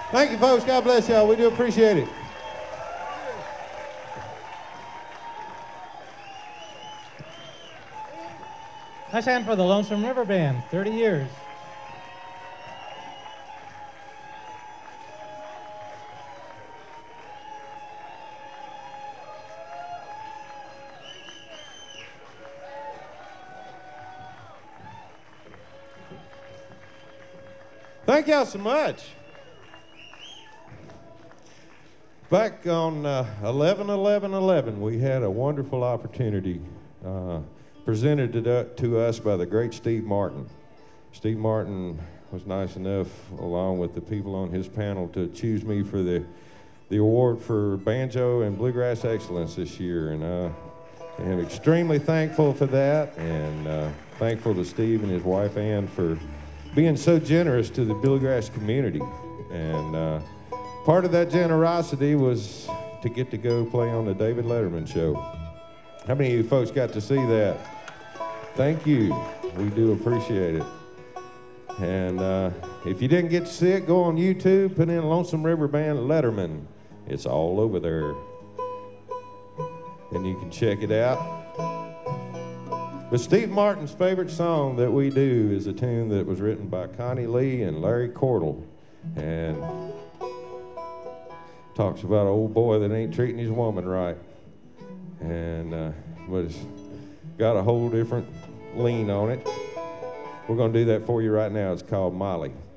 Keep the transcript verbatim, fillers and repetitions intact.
Thank you, folks. God bless y'all. We do appreciate it. Nice hand for the Lonesome River Band, thirty years. Thank y'all so much. Back on uh, eleven eleven eleven, we had a wonderful opportunity uh, presented to, to us by the great Steve Martin. Steve Martin was nice enough, along with the people on his panel, to choose me for the, the award for Banjo and Bluegrass Excellence this year. And uh, I am extremely thankful for that, and uh, thankful to Steve and his wife Ann for being so generous to the bluegrass community. And uh, part of that generosity was to get to go play on the David Letterman show. How many of you folks got to see that? Thank you. We do appreciate it. And uh, if you didn't get to see it, go on YouTube, put in Lonesome River Band Letterman. It's all over there. And you can check it out. But Steve Martin's favorite song that we do is a tune that was written by Connie Lee and Larry Cordell, and talks about an old boy that ain't treating his woman right, and uh, but it's got a whole different lean on it. We're going to do that for you right now. It's called Molly.